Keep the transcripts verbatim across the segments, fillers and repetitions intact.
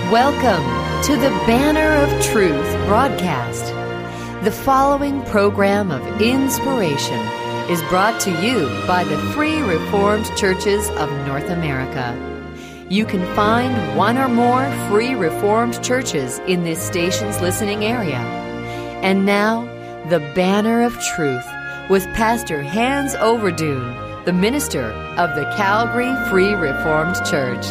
Welcome to the Banner of Truth broadcast. The following program of inspiration is brought to you by the Free Reformed Churches of North America. You can find one or more Free Reformed churches in this station's listening area. And now, the Banner of Truth with Pastor Hans Overdoon, the minister of the Calgary Free Reformed Church.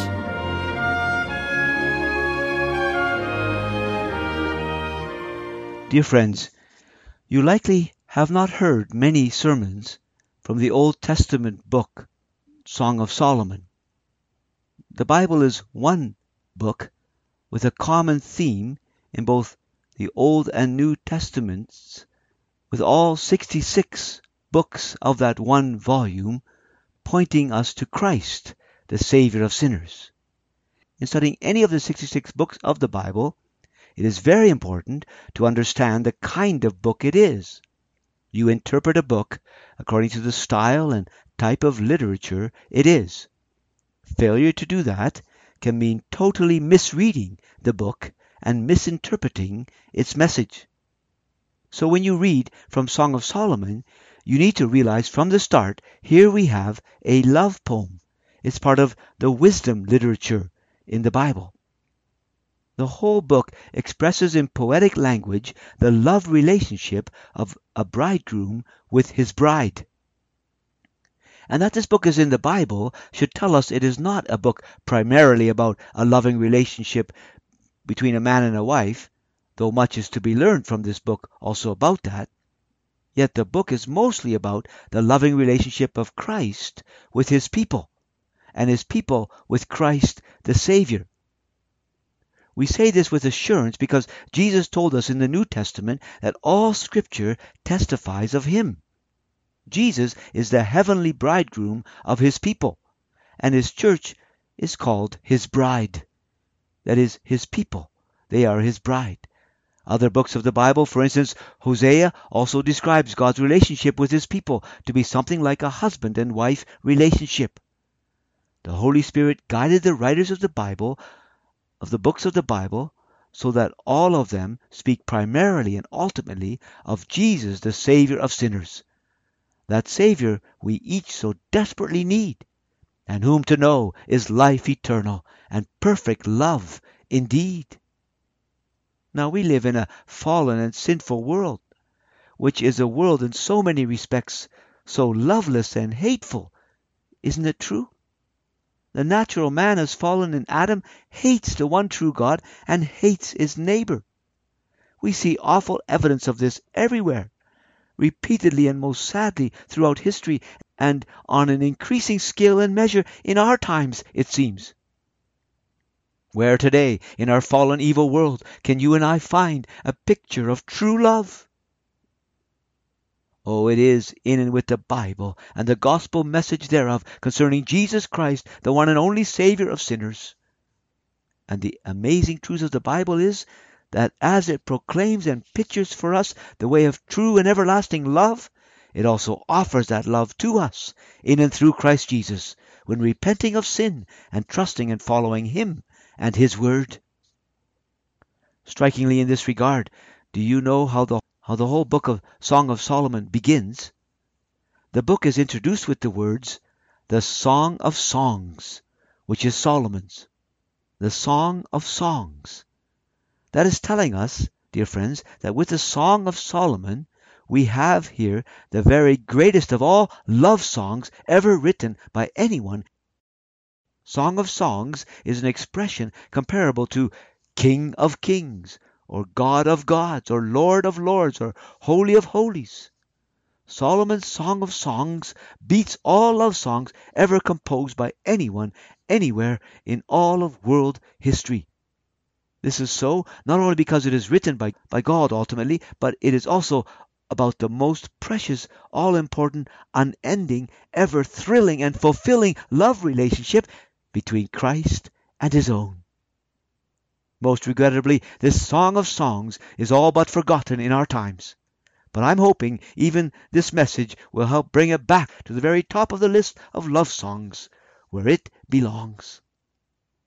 Dear friends, you likely have not heard many sermons from the Old Testament book, Song of Solomon. The Bible is one book with a common theme in both the Old and New Testaments, with all sixty-six books of that one volume pointing us to Christ, the Savior of sinners. In studying any of the sixty-six books of the Bible, it is very important to understand the kind of book it is. You interpret a book according to the style and type of literature it is. Failure to do that can mean totally misreading the book and misinterpreting its message. So when you read from Song of Solomon, you need to realize from the start, here we have a love poem. It's part of the wisdom literature in the Bible. The whole book expresses in poetic language the love relationship of a bridegroom with his bride. And that this book is in the Bible should tell us it is not a book primarily about a loving relationship between a man and a wife, though much is to be learned from this book also about that. Yet the book is mostly about the loving relationship of Christ with his people, and his people with Christ the Savior. We say this with assurance because Jesus told us in the New Testament that all Scripture testifies of him. Jesus is the heavenly bridegroom of his people, and his church is called his bride. That is, his people. They are his bride. Other books of the Bible, for instance, Hosea, also describes God's relationship with his people to be something like a husband and wife relationship. The Holy Spirit guided the writers of the Bible of the books of the Bible, so that all of them speak primarily and ultimately of Jesus, the Savior of sinners. That Savior we each so desperately need, and whom to know is life eternal and perfect love indeed. Now we live in a fallen and sinful world, which is a world in so many respects so loveless and hateful. Isn't it true? The natural man has fallen, and Adam hates the one true God and hates his neighbor. We see awful evidence of this everywhere, repeatedly and most sadly throughout history, and on an increasing scale and measure in our times, it seems. Where today, in our fallen evil world, can you and I find a picture of true love? Oh, it is in and with the Bible and the gospel message thereof concerning Jesus Christ, the one and only Savior of sinners. And the amazing truth of the Bible is that as it proclaims and pictures for us the way of true and everlasting love, it also offers that love to us in and through Christ Jesus when repenting of sin and trusting and following him and his word. Strikingly in this regard, do you know how the How the whole book of Song of Solomon begins? The book is introduced with the words, the Song of Songs, which is Solomon's. The Song of Songs. That is telling us, dear friends, that with the Song of Solomon, we have here the very greatest of all love songs ever written by anyone. Song of Songs is an expression comparable to King of Kings, or God of gods, or Lord of lords, or Holy of holies. Solomon's Song of Songs beats all love songs ever composed by anyone, anywhere in all of world history. This is so not only because it is written by, by God ultimately, but it is also about the most precious, all-important, unending, ever-thrilling and fulfilling love relationship between Christ and his own. Most regrettably, this Song of Songs is all but forgotten in our times. But I'm hoping even this message will help bring it back to the very top of the list of love songs, where it belongs.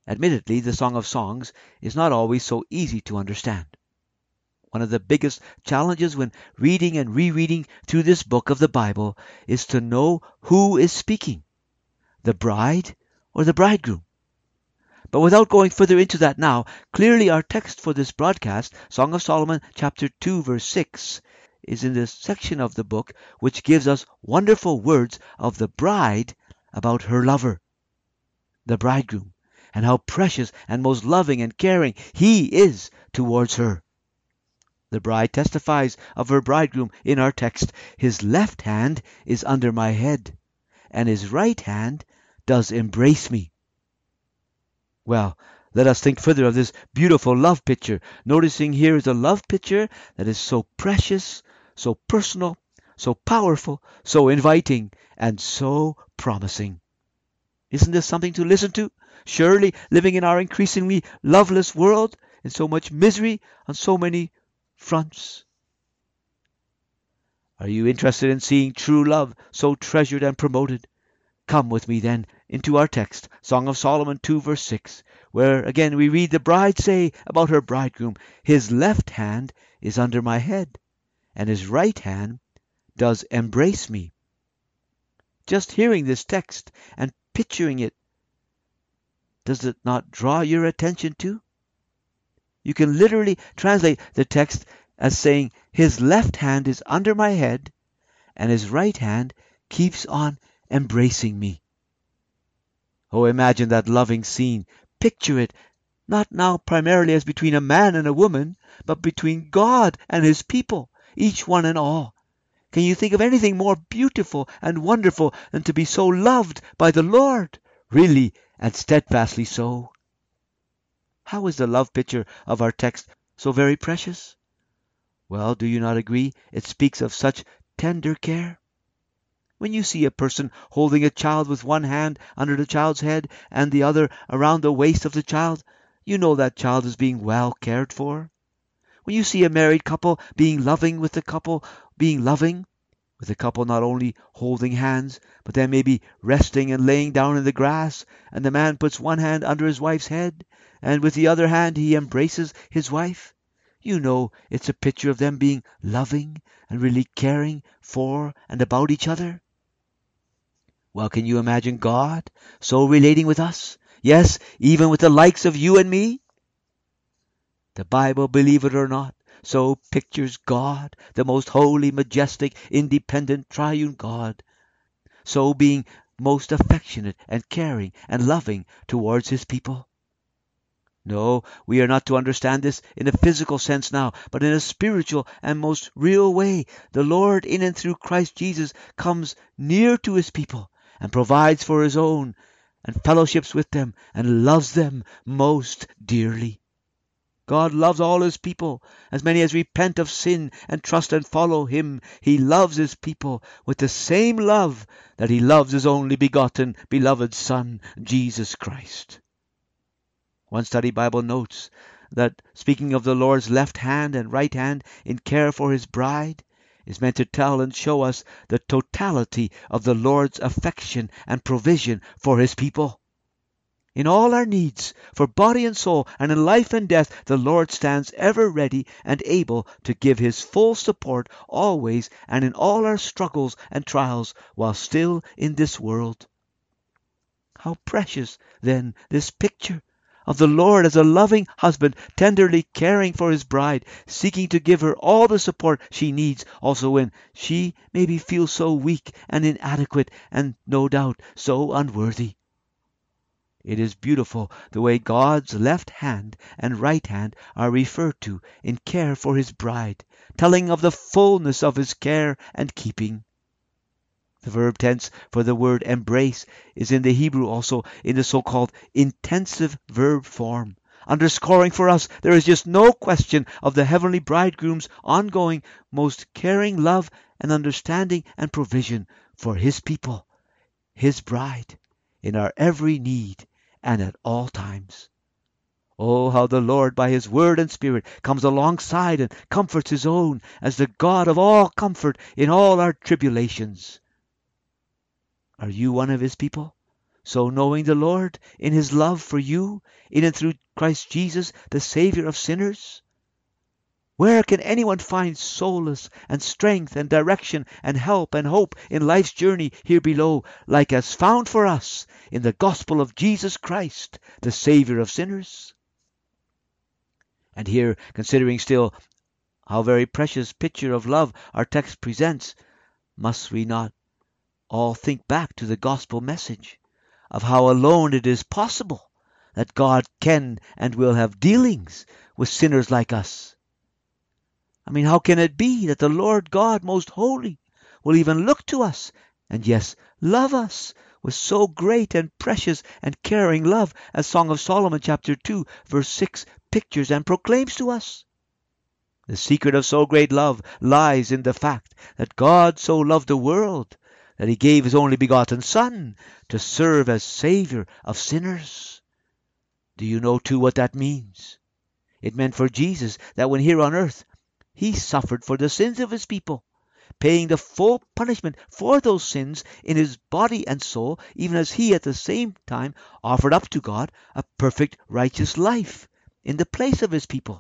Admittedly, the Song of Songs is not always so easy to understand. One of the biggest challenges when reading and rereading through this book of the Bible is to know who is speaking, the bride or the bridegroom. But without going further into that now, clearly our text for this broadcast, Song of Solomon chapter two verse six, is in this section of the book which gives us wonderful words of the bride about her lover, the bridegroom, and how precious and most loving and caring he is towards her. The bride testifies of her bridegroom in our text. His left hand is under my head, and his right hand does embrace me. Well, let us think further of this beautiful love picture. Noticing here is a love picture that is so precious, so personal, so powerful, so inviting, and so promising. Isn't this something to listen to? Surely, living in our increasingly loveless world, in so much misery on so many fronts. Are you interested in seeing true love so treasured and promoted? Come with me then into our text, Song of Solomon two verse six, where again we read the bride say about her bridegroom, his left hand is under my head, and his right hand does embrace me. Just hearing this text and picturing it, does it not draw your attention too? You can literally translate the text as saying, his left hand is under my head, and his right hand keeps on embracing me. Oh, imagine that loving scene. Picture it, not now primarily as between a man and a woman, but between God and his people, each one and all. Can you think of anything more beautiful and wonderful than to be so loved by the Lord? Really and steadfastly so. How is the love picture of our text so very precious? Well, do you not agree? It speaks of such tender care. When you see a person holding a child with one hand under the child's head and the other around the waist of the child, you know that child is being well cared for. When you see a married couple being loving with the couple being loving, with the couple not only holding hands, but then maybe resting and laying down in the grass, and the man puts one hand under his wife's head, and with the other hand he embraces his wife, you know it's a picture of them being loving and really caring for and about each other. Well, can you imagine God so relating with us? Yes, even with the likes of you and me? The Bible, believe it or not, so pictures God, the most holy, majestic, independent, triune God, so being most affectionate and caring and loving towards his people. No, we are not to understand this in a physical sense now, but in a spiritual and most real way. The Lord, in and through Christ Jesus, comes near to his people and provides for his own and fellowships with them and loves them most dearly. God loves all his people, as many as repent of sin and trust and follow him. He loves his people with the same love that he loves his only begotten, beloved Son, Jesus Christ. One study Bible notes that speaking of the Lord's left hand and right hand in care for his bride is meant to tell and show us the totality of the Lord's affection and provision for his people. In all our needs, for body and soul, and in life and death, the Lord stands ever ready and able to give his full support always and in all our struggles and trials while still in this world. How precious, then, this picture of the Lord as a loving husband, tenderly caring for his bride, seeking to give her all the support she needs, also when she maybe feels so weak and inadequate and no doubt so unworthy. It is beautiful the way God's left hand and right hand are referred to in care for his bride, telling of the fullness of his care and keeping. The verb tense for the word embrace is in the Hebrew also in the so-called intensive verb form, underscoring for us there is just no question of the heavenly bridegroom's ongoing, most caring love and understanding and provision for his people, his bride, in our every need and at all times. Oh, how the Lord by his word and spirit comes alongside and comforts his own as the God of all comfort in all our tribulations. Are you one of his people, So knowing the Lord in his love for you, in and through Christ Jesus, the Savior of sinners, where can anyone find solace and strength and direction and help and hope in life's journey here below, like as found for us in the gospel of Jesus Christ, the Savior of sinners? And here, considering still how very precious picture of love our text presents, must we not all think back to the gospel message of how alone it is possible that God can and will have dealings with sinners like us? I mean, how can it be that the Lord God most holy will even look to us and, yes, love us with so great and precious and caring love as Song of Solomon chapter two verse six pictures and proclaims to us? The secret of so great love lies in the fact that God so loved the world that he gave his only begotten Son to serve as Savior of sinners. Do you know too what that means? It meant for Jesus that when here on earth he suffered for the sins of his people, paying the full punishment for those sins in his body and soul, even as he at the same time offered up to God a perfect righteous life in the place of his people.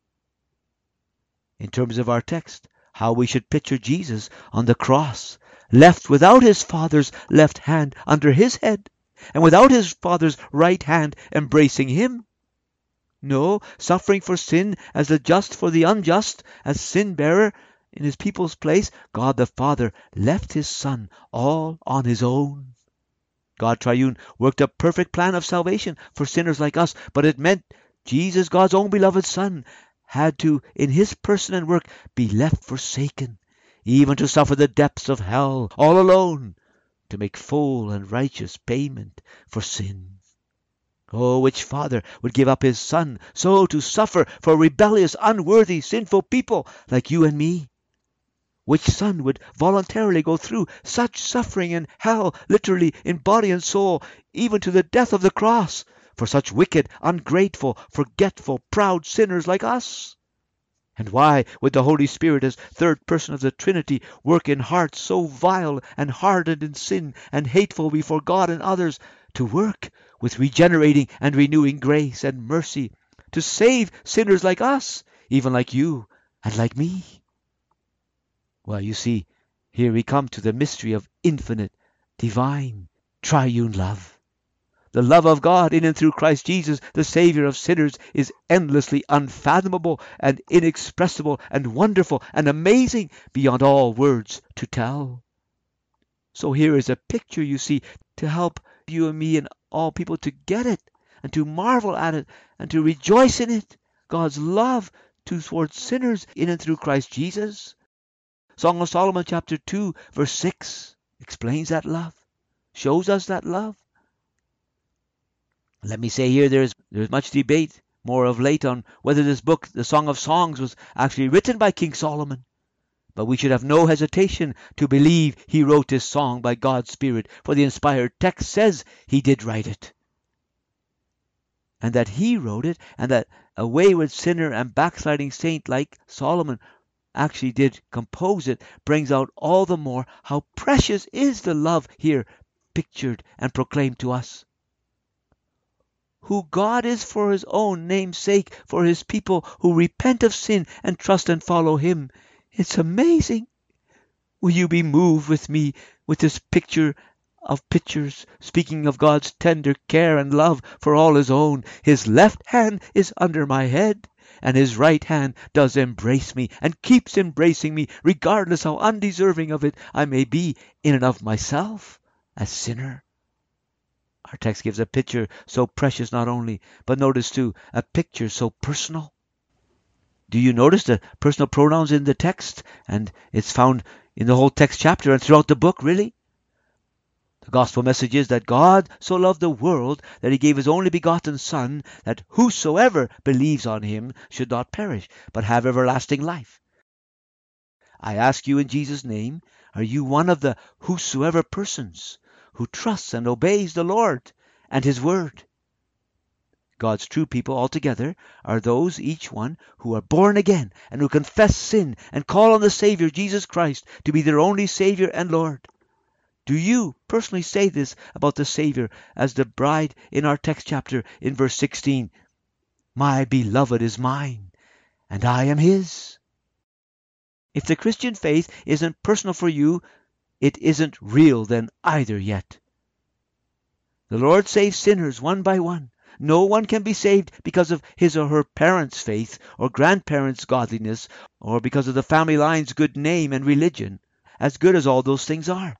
In terms of our text, how we should picture Jesus on the cross, left without his Father's left hand under his head, and without his Father's right hand embracing him. No, suffering for sin as the just for the unjust, as sin-bearer in his people's place, God the Father left his Son all on his own. God Triune worked a perfect plan of salvation for sinners like us, but it meant Jesus, God's own beloved Son, had to, in his person and work, be left forsaken, even to suffer the depths of hell all alone, to make full and righteous payment for sin. Oh, which father would give up his son so to suffer for rebellious, unworthy, sinful people like you and me? Which son would voluntarily go through such suffering in hell, literally in body and soul, even to the death of the cross, for such wicked, ungrateful, forgetful, proud sinners like us? And why would the Holy Spirit, as third person of the Trinity, work in hearts so vile and hardened in sin and hateful before God and others, to work with regenerating and renewing grace and mercy, to save sinners like us, even like you and like me? Well, you see, here we come to the mystery of infinite, divine, triune love. The love of God in and through Christ Jesus, the Savior of sinners, is endlessly unfathomable and inexpressible and wonderful and amazing beyond all words to tell. So here is a picture, you see, to help you and me and all people to get it and to marvel at it and to rejoice in it. God's love towards sinners in and through Christ Jesus. Song of Solomon chapter two verse six explains that love, shows us that love. Let me say here, there's there's much debate, more of late, on whether this book, the Song of Songs, was actually written by King Solomon. But we should have no hesitation to believe he wrote this song by God's Spirit, for the inspired text says he did write it. And that he wrote it, and that a wayward sinner and backsliding saint like Solomon actually did compose it, brings out all the more how precious is the love here pictured and proclaimed to us. Who God is for his own name's sake, for his people who repent of sin and trust and follow him. It's amazing. Will you be moved with me with this picture of pictures, speaking of God's tender care and love for all his own? His left hand is under my head, and his right hand does embrace me and keeps embracing me, regardless how undeserving of it I may be in and of myself, a sinner. Our text gives a picture so precious not only, but notice too, a picture so personal. Do you notice the personal pronouns in the text? And it's found in the whole text chapter and throughout the book, really. The gospel message is that God so loved the world that he gave his only begotten Son, that whosoever believes on him should not perish, but have everlasting life. I ask you in Jesus' name, are you one of the whosoever persons who trusts and obeys the Lord and his word? God's true people altogether are those, each one, who are born again and who confess sin and call on the Savior Jesus Christ to be their only Savior and Lord. Do you personally say this about the Savior as the bride in our text chapter in verse sixteen? My beloved is mine, and I am his. If the Christian faith isn't personal for you, it isn't real then either yet. The Lord saves sinners one by one. No one can be saved because of his or her parents' faith or grandparents' godliness or because of the family line's good name and religion, as good as all those things are.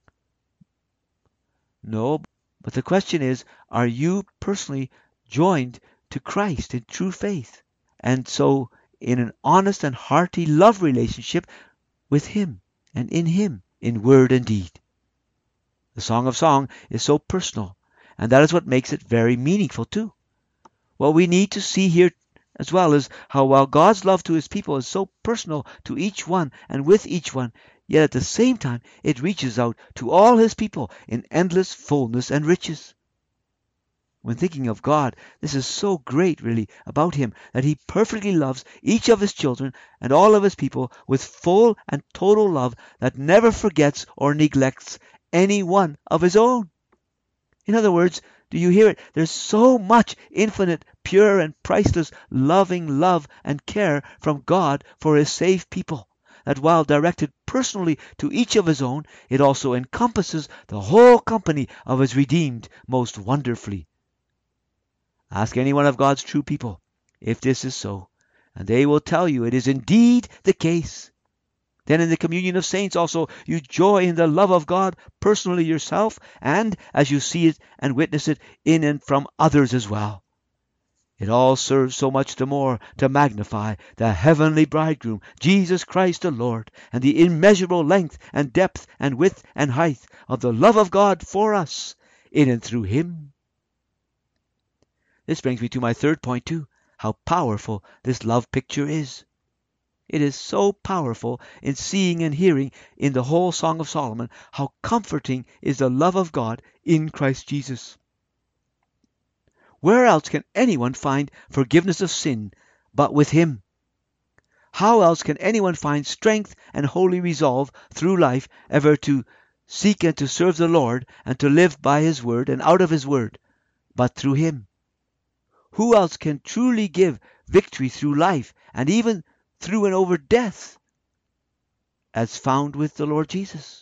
No, but the question is, are you personally joined to Christ in true faith? And so in an honest and hearty love relationship with him and in him in word and deed. The Song of Song is so personal, and that is what makes it very meaningful too. What we need to see here as well is how while God's love to his people is so personal to each one and with each one, yet at the same time it reaches out to all his people in endless fullness and riches. When thinking of God, this is so great really about him that he perfectly loves each of his children and all of his people with full and total love that never forgets or neglects any one of his own. In other words, do you hear it? There's so much infinite, pure and priceless loving love and care from God for his saved people, that while directed personally to each of his own, it also encompasses the whole company of his redeemed most wonderfully. Ask any one of God's true people if this is so, and they will tell you it is indeed the case. Then in the communion of saints also you joy in the love of God personally yourself, and as you see it and witness it in and from others as well. It all serves so much the more to magnify the heavenly bridegroom, Jesus Christ the Lord, and the immeasurable length and depth and width and height of the love of God for us in and through him. This brings me to my third point too, how powerful this love picture is. It is so powerful in seeing and hearing in the whole Song of Solomon how comforting is the love of God in Christ Jesus. Where else can anyone find forgiveness of sin but with him? How else can anyone find strength and holy resolve through life ever to seek and to serve the Lord and to live by his word and out of his word but through him? Who else can truly give victory through life and even through and over death as found with the Lord Jesus?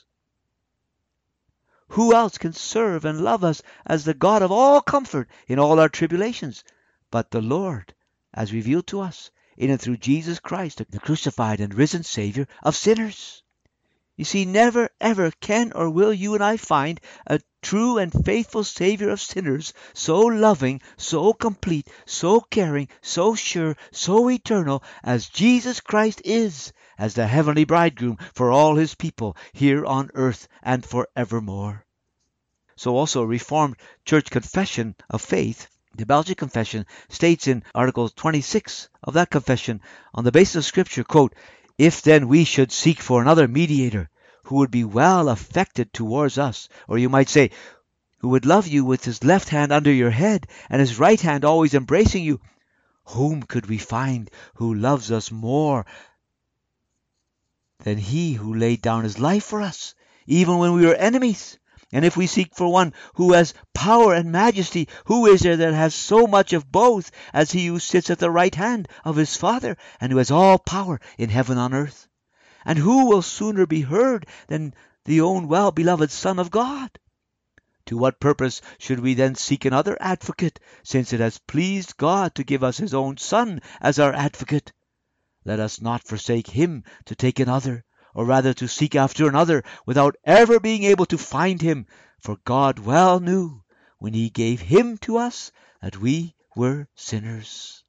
Who else can serve and love us as the God of all comfort in all our tribulations but the Lord, as revealed to us in and through Jesus Christ, the crucified and risen Savior of sinners? You see, never ever can or will you and I find a true and faithful Savior of sinners, so loving, so complete, so caring, so sure, so eternal as Jesus Christ is, as the heavenly bridegroom for all his people here on earth and forevermore. So also Reformed Church Confession of Faith, the Belgian Confession, states in Article twenty-six of that confession, on the basis of Scripture, quote, "If then we should seek for another mediator, who would be well affected towards us," or you might say, who would love you with his left hand under your head and his right hand always embracing you, whom could we find who loves us more than he who laid down his life for us, even when we were enemies? And if we seek for one who has power and majesty, who is there that has so much of both as he who sits at the right hand of his Father, and who has all power in heaven and on earth? And who will sooner be heard than the own well-beloved Son of God? To what purpose should we then seek another advocate, since it has pleased God to give us his own Son as our advocate? Let us not forsake him to take another, or rather to seek after another, without ever being able to find him. For God well knew, when he gave him to us, that we were sinners.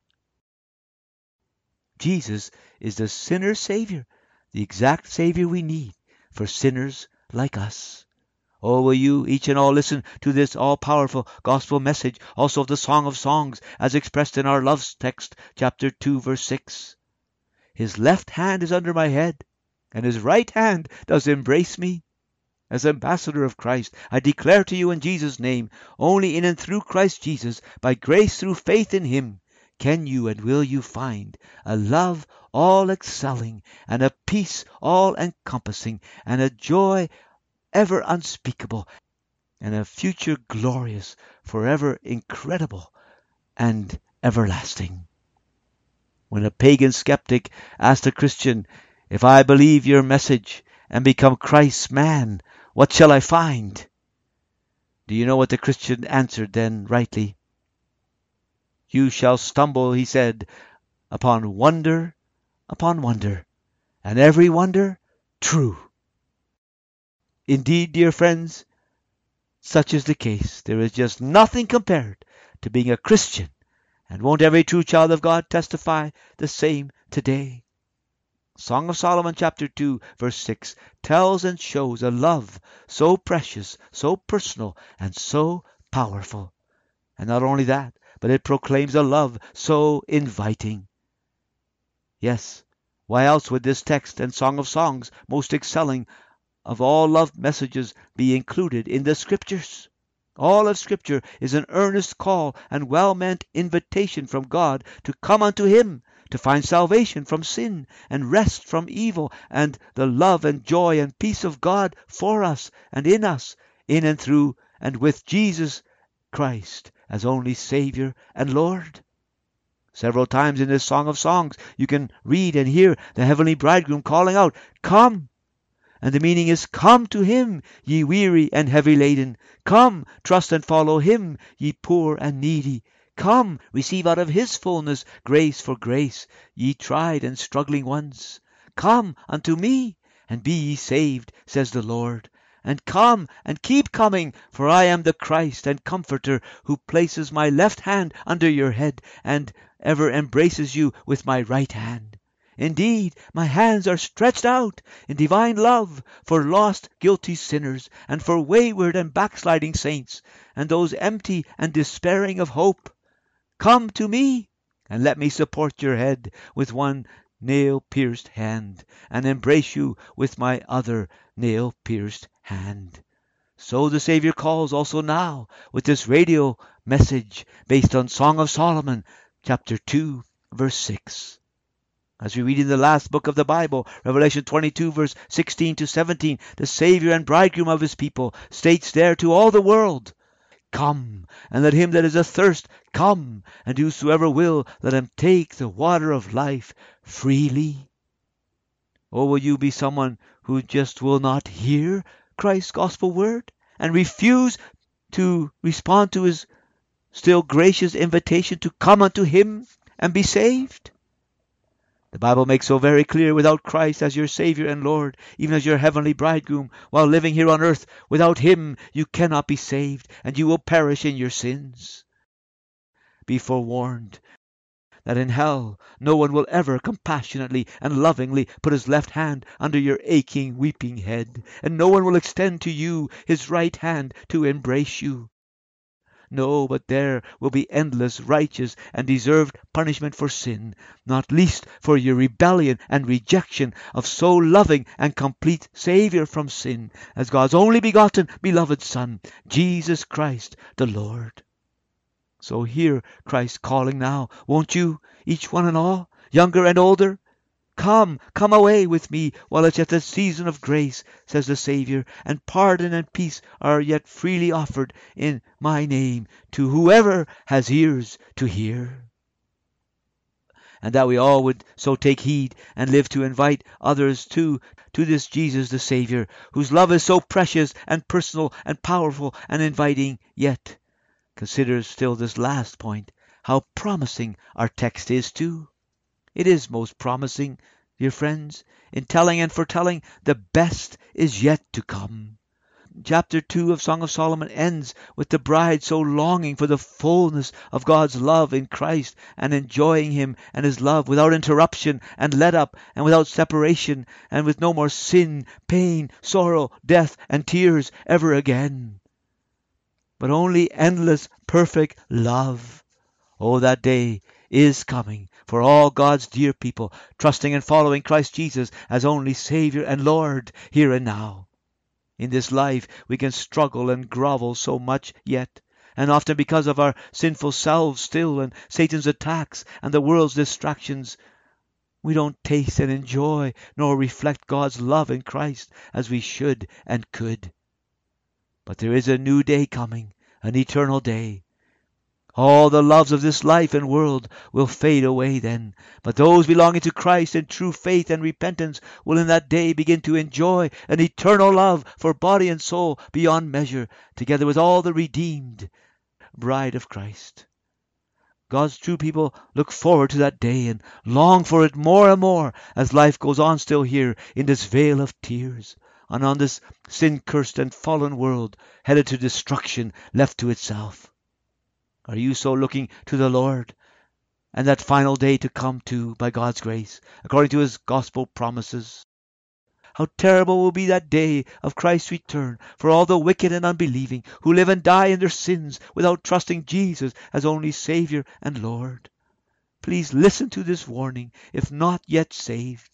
Jesus is the sinner's Savior, the exact Savior we need for sinners like us. Oh, will you each and all listen to this all-powerful gospel message, also of the Song of Songs, as expressed in our love text, chapter two, verse six. His left hand is under my head, and his right hand does embrace me. As ambassador of Christ, I declare to you in Jesus' name, only in and through Christ Jesus, by grace through faith in him, can you and will you find a love all excelling, and a peace all encompassing, and a joy ever unspeakable, and a future glorious, forever incredible, and everlasting. When a pagan skeptic asked a Christian, "If I believe your message and become Christ's man, what shall I find?" Do you know what the Christian answered then rightly? "You shall stumble," he said, "upon wonder upon wonder, and every wonder true." Indeed, dear friends, such is the case. There is just nothing compared to being a Christian, and won't every true child of God testify the same today? Song of Solomon chapter two verse six tells and shows a love so precious, so personal, and so powerful. And not only that, but it proclaims a love so inviting. Yes, why else would this text and Song of Songs, most excelling of all love messages, be included in the Scriptures? All of Scripture is an earnest call and well-meant invitation from God to come unto Him, to find salvation from sin and rest from evil, and the love and joy and peace of God for us and in us, in and through and with Jesus Christ as only Savior and Lord. Several times in this Song of Songs you can read and hear the heavenly bridegroom calling out, "Come!" And the meaning is, "Come to Him, ye weary and heavy laden. Come, trust and follow Him, ye poor and needy. Come, receive out of His fullness grace for grace, ye tried and struggling ones. Come unto me, and be ye saved, says the Lord. And come and keep coming, for I am the Christ and Comforter, who places my left hand under your head, and ever embraces you with my right hand. Indeed, my hands are stretched out in divine love for lost, guilty sinners, and for wayward and backsliding saints, and those empty and despairing of hope. Come to me, and let me support your head with one nail-pierced hand, and embrace you with my other nail-pierced hand." So the Savior calls also now with this radio message based on Song of Solomon, chapter two, verse six. As we read in the last book of the Bible, Revelation twenty-two, verse sixteen to seventeen, the Savior and Bridegroom of His people states there to all the world, "Come, and let him that is athirst come, and whosoever will, let him take the water of life freely." Or will you be someone who just will not hear Christ's gospel word and refuse to respond to His still gracious invitation to come unto Him and be saved? The Bible makes so very clear, without Christ as your Savior and Lord, even as your heavenly bridegroom, while living here on earth, without Him you cannot be saved, and you will perish in your sins. Be forewarned that in hell no one will ever compassionately and lovingly put his left hand under your aching, weeping head, and no one will extend to you his right hand to embrace you. No, but there will be endless righteous and deserved punishment for sin, not least for your rebellion and rejection of so loving and complete Savior from sin as God's only begotten beloved Son, Jesus Christ the Lord. So hear Christ calling now, won't you, each one and all, younger and older? Come, come away with me while it's yet the season of grace, says the Savior, and pardon and peace are yet freely offered in my name to whoever has ears to hear. And that we all would so take heed and live to invite others too to this Jesus the Savior, whose love is so precious and personal and powerful and inviting. Yet consider still this last point, how promising our text is too. It is most promising, dear friends, in telling and foretelling the best is yet to come. Chapter two of Song of Solomon ends with the bride so longing for the fullness of God's love in Christ and enjoying Him and His love without interruption and let up and without separation and with no more sin, pain, sorrow, death, and tears ever again, but only endless, perfect love. Oh, that day is coming for all God's dear people, trusting and following Christ Jesus as only Savior and Lord here and now. In this life we can struggle and grovel so much yet, and often because of our sinful selves still and Satan's attacks and the world's distractions, we don't taste and enjoy nor reflect God's love in Christ as we should and could. But there is a new day coming, an eternal day. All the loves of this life and world will fade away then, but those belonging to Christ in true faith and repentance will in that day begin to enjoy an eternal love for body and soul beyond measure, together with all the redeemed bride of Christ. God's true people look forward to that day and long for it more and more as life goes on still here in this vale of tears, and on this sin-cursed and fallen world headed to destruction, left to itself. Are you so looking to the Lord and that final day to come too, by God's grace, according to his gospel promises? How terrible will be that day of Christ's return for all the wicked and unbelieving who live and die in their sins without trusting Jesus as only Savior and Lord. Please listen to this warning, if not yet saved.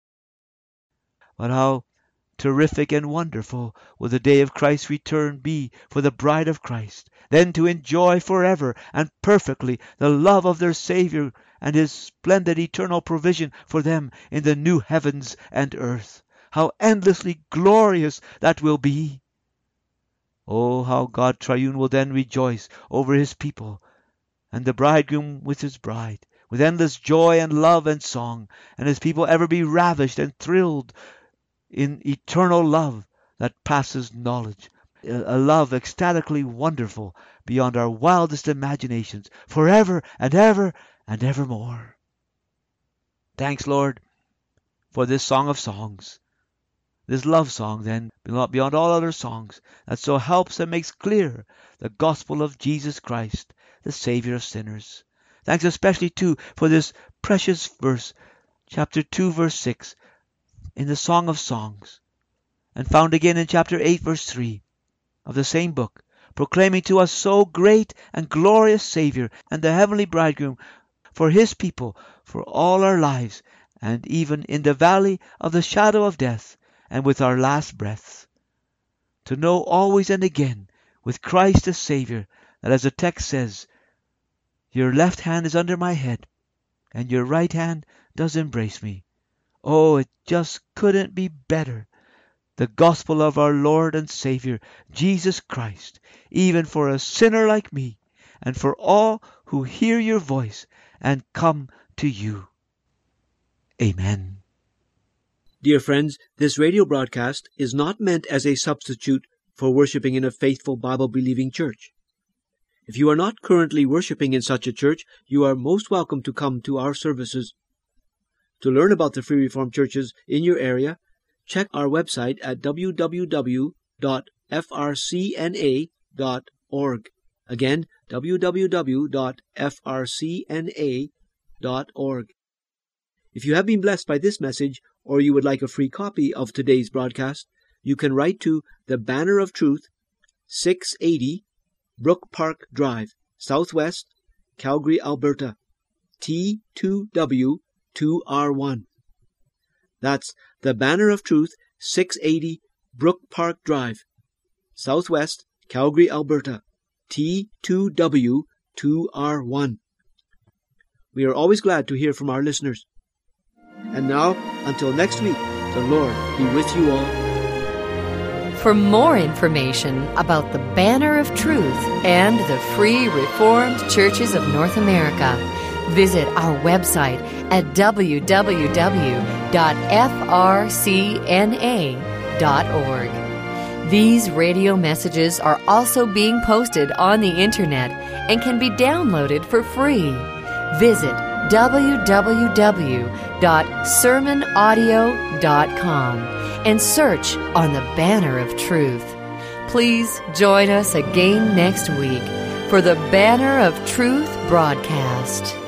But how terrific and wonderful will the day of Christ's return be for the bride of Christ, then to enjoy forever and perfectly the love of their Savior and his splendid eternal provision for them in the new heavens and earth. How endlessly glorious that will be! Oh, how God Triune will then rejoice over his people, and the bridegroom with his bride, with endless joy and love and song, and his people ever be ravished and thrilled in eternal love that passes knowledge, a love ecstatically wonderful beyond our wildest imaginations, forever and ever and evermore. Thanks, Lord, for this song of songs, this love song, then, beyond all other songs, that so helps and makes clear the gospel of Jesus Christ, the Savior of sinners. Thanks especially, too, for this precious verse, chapter two, verse six, in the Song of Songs, and found again in chapter eight, verse three of the same book, proclaiming to us so great and glorious Savior and the heavenly bridegroom for his people for all our lives, and even in the valley of the shadow of death, and with our last breaths. To know always and again, with Christ as Savior, that as the text says, your left hand is under my head, and your right hand does embrace me. Oh, it just couldn't be better. The gospel of our Lord and Savior, Jesus Christ, even for a sinner like me, and for all who hear your voice and come to you. Amen. Dear friends, this radio broadcast is not meant as a substitute for worshiping in a faithful Bible-believing church. If you are not currently worshiping in such a church, you are most welcome to come to our services. To learn about the Free Reformed churches in your area, check our website at w w w dot f r c n a dot org. Again, w w w dot f r c n a dot org. If you have been blessed by this message, or you would like a free copy of today's broadcast, you can write to The Banner of Truth, six eighty Brook Park Drive, Southwest, Calgary, Alberta, T two W two R one. That's The Banner of Truth, six eighty Brook Park Drive, Southwest, Calgary, Alberta, T two W two R one. We are always glad to hear from our listeners. And now, until next week, the Lord be with you all. For more information about the Banner of Truth and the Free Reformed Churches of North America, visit our website at w w w dot f r c n a dot org. These radio messages are also being posted on the Internet and can be downloaded for free. Visit w w w dot sermon audio dot com and search on the Banner of Truth. Please join us again next week for the Banner of Truth broadcast.